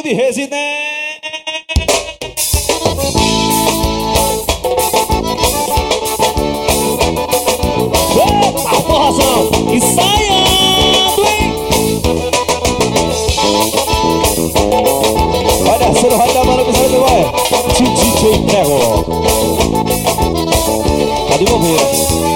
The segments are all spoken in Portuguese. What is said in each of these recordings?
humilde residência. Opa, porrazão, ensaiando, hein? Vai descendo, vai chamando o pisado do boy. DJ Prego. Tá de bobeira.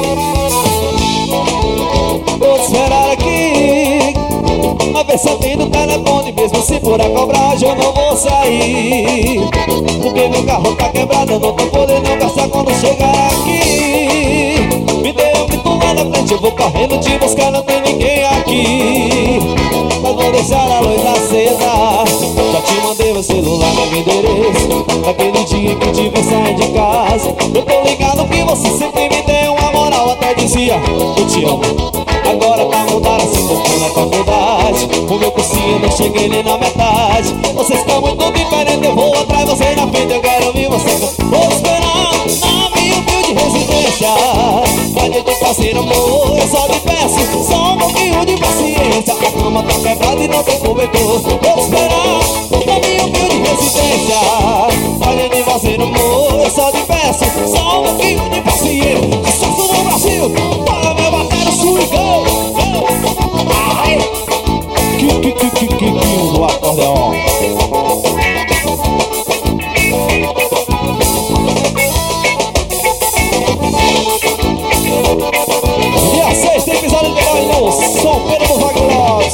Vou te esperar aqui. A ver se atendo o telefone. Mesmo se for a cobrar, hoje eu não vou sair. Porque meu carro tá quebrado, eu não tô podendo gastar quando chegar aqui. Me deu um grito lá na frente, eu vou correndo te buscar, não tem ninguém aqui. Mas vou deixar a luz acesa. Já te mandei meu celular, meu endereço. Naquele dia que te vi sair de casa. Eu tô ligado que você sempre me deu uma moral. Até dizia, eu te amo. Agora pra mudar assim, tô na faculdade. O meu cursinho não cheguei nem na metade. Vocês estão muito diferentes, eu vou atrás, você na frente. Eu quero ouvir você. Vou esperar na minha humilde residência. Pode te fazer amor, eu só te peço só um pouquinho de paciência. A cama tá quebrada e não tem cobertor. Vou esperar na minha humilde residência. Pode te fazer amor, eu só te peço só um pouquinho de paciência. Sucesso no Brasil, para meu batero swingão. Ai, no acordeon. Dia 6 tem episódio de Herói no São Pedro dos Vagabundos.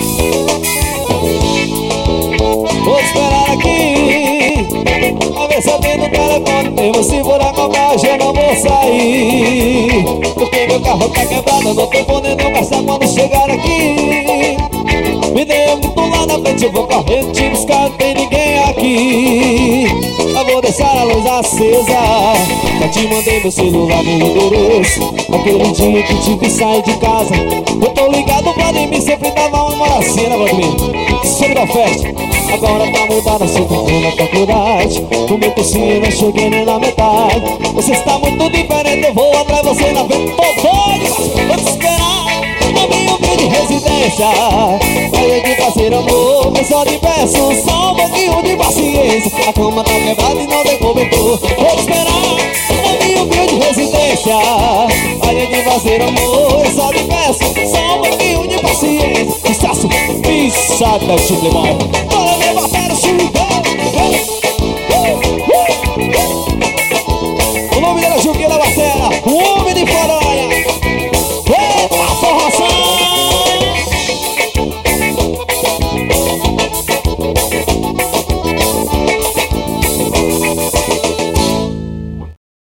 Vou esperar aqui. A ver se eu tenho no telefone. Mesmo se for a cobrar, eu não vou sair. Porque meu carro tá quebrado, eu não tô podendo gastar quando chegar aqui. Me dê um grito lá na frente, eu vou correndo te buscar, não tem ninguém aqui. Eu vou deixar a luz acesa. Já te mandei meu celular, meu endereço. Aquele dia que te vi sair de casa. Eu tô ligado pra mim, sempre dava uma moracina, Vladimir. Sempre da festa. Agora tá mudando assim, tô na faculdade. O meu cursinho não cheguei nem na metade. Você está muito diferente, eu vou atrás, você na frente. Tô doido, vou te esperar na minha humilde residência. Vai de fazer amor, eu só te peço só um pouquinho de paciência. A cama tá quebrada e não tem cobertor. Vou te esperar na minha humilde residência. Vai de fazer amor, eu só te peço só um pouquinho de paciência. Sucesso, pisada, Chile Boy. Bora me bater o chute.